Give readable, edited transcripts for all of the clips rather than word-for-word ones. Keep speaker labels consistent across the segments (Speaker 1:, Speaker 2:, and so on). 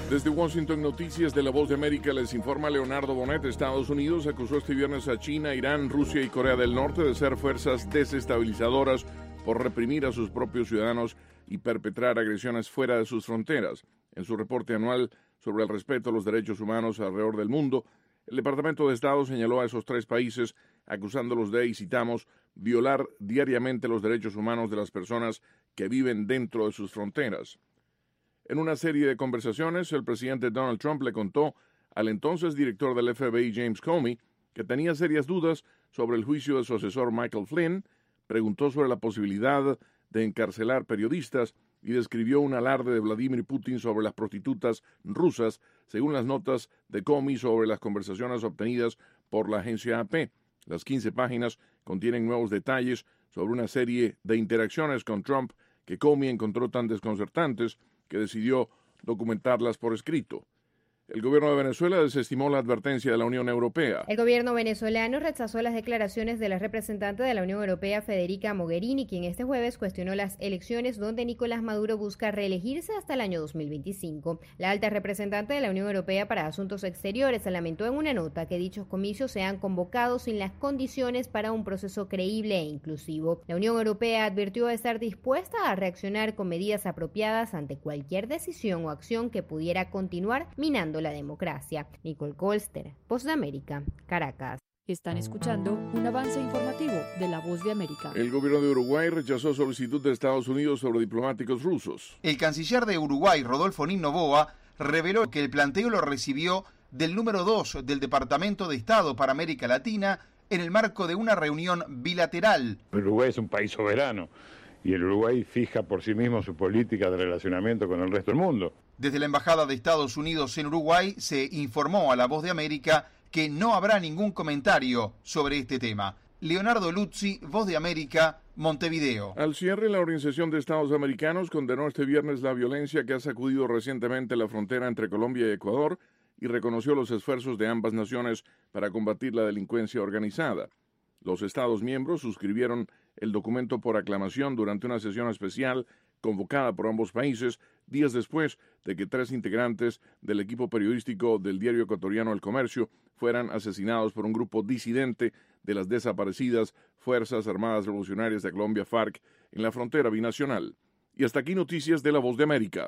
Speaker 1: Desde Washington, Noticias de La Voz de América, les informa Leonardo Bonet. Estados Unidos acusó este viernes a China, Irán, Rusia y Corea del Norte de ser fuerzas desestabilizadoras por reprimir a sus propios ciudadanos y perpetrar agresiones fuera de sus fronteras. En su reporte anual sobre el respeto a los derechos humanos alrededor del mundo, el Departamento de Estado señaló a esos tres países acusándolos de, y citamos, violar diariamente los derechos humanos de las personas que viven dentro de sus fronteras. En una serie de conversaciones, el presidente Donald Trump le contó al entonces director del FBI, James Comey, que tenía serias dudas sobre el juicio de su asesor Michael Flynn, preguntó sobre la posibilidad de encarcelar periodistas y describió un alarde de Vladimir Putin sobre las prostitutas rusas, según las notas de Comey sobre las conversaciones obtenidas por la agencia AP. Las 15 páginas contienen nuevos detalles sobre una serie de interacciones con Trump que Comey encontró tan desconcertantes que decidió documentarlas por escrito. El gobierno de Venezuela desestimó la advertencia de la Unión Europea.
Speaker 2: El gobierno venezolano rechazó las declaraciones de la representante de la Unión Europea, Federica Mogherini, quien este jueves cuestionó las elecciones donde Nicolás Maduro busca reelegirse hasta el año 2025. La alta representante de la Unión Europea para Asuntos Exteriores lamentó en una nota que dichos comicios sean convocados sin las condiciones para un proceso creíble e inclusivo. La Unión Europea advirtió estar dispuesta a reaccionar con medidas apropiadas ante cualquier decisión o acción que pudiera continuar minando la democracia. Nicole Colster, Voz de América, Caracas.
Speaker 3: Están escuchando un avance informativo de La Voz de América.
Speaker 1: El gobierno de Uruguay rechazó solicitud de Estados Unidos sobre diplomáticos rusos.
Speaker 4: El canciller de Uruguay, Rodolfo Nin Noboa, reveló que el planteo lo recibió del número 2 del Departamento de Estado para América Latina en el marco de una reunión bilateral.
Speaker 5: Uruguay es un país soberano y el Uruguay fija por sí mismo su política de relacionamiento con el resto del mundo.
Speaker 4: Desde la Embajada de Estados Unidos en Uruguay se informó a La Voz de América que no habrá ningún comentario sobre este tema. Leonardo Luzzi, Voz de América, Montevideo.
Speaker 1: Al cierre, la Organización de Estados Americanos condenó este viernes la violencia que ha sacudido recientemente la frontera entre Colombia y Ecuador y reconoció los esfuerzos de ambas naciones para combatir la delincuencia organizada. Los Estados miembros suscribieron el documento por aclamación durante una sesión especial convocada por ambos países, días después de que 3 integrantes del equipo periodístico del diario ecuatoriano El Comercio fueran asesinados por un grupo disidente de las desaparecidas Fuerzas Armadas Revolucionarias de Colombia, FARC, en la frontera binacional. Y hasta aquí noticias de La Voz de América.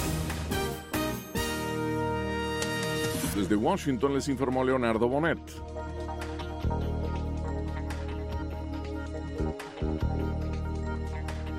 Speaker 1: Desde Washington les informó Leonardo Bonet.